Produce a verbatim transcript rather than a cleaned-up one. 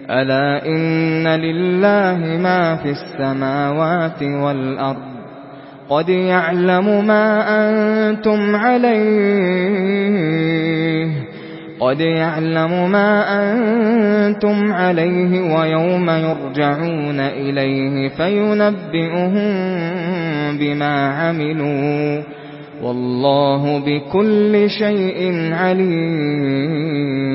ألا إن لله ما في السماوات والأرض قد يعلم ما أنتم عليه قد يعلم ما أنتم عليه ويوم يرجعون إليه فينبئهم بما عملوا والله بكل شيء عليم.